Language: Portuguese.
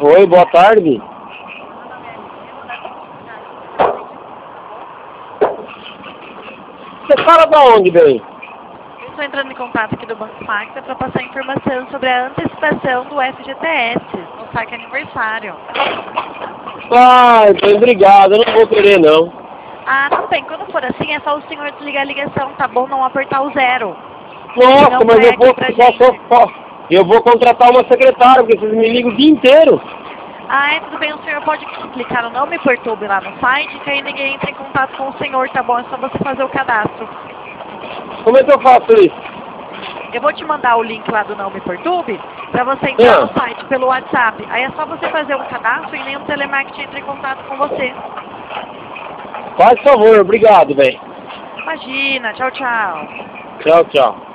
Oi, boa tarde. Você fala da onde, bem? Eu estou entrando em contato aqui do Banco Facta para passar informação sobre a antecipação do FGTS no saque aniversário. Ah, então obrigado, eu não vou querer não. Ah, tudo bem. Quando for assim, é só o senhor desligar a ligação, tá bom? Não apertar o 0. Nossa, Não mas cai eu aqui vou, pra gente. eu vou contratar uma secretária, porque vocês me ligam o dia inteiro. Ah, tudo bem. O senhor pode clicar no Não Me Perturbe lá no site, que aí ninguém entra em contato com o senhor, tá bom? É só você fazer o cadastro. Como é que eu faço isso? Eu vou te mandar o link lá do Não Me Perturbe para você entrar no site pelo WhatsApp. Aí é só você fazer um cadastro e nenhum telemarketing entra em contato com você. Faz favor, obrigado, bem. Imagina. Tchau, tchau. Tchau, tchau.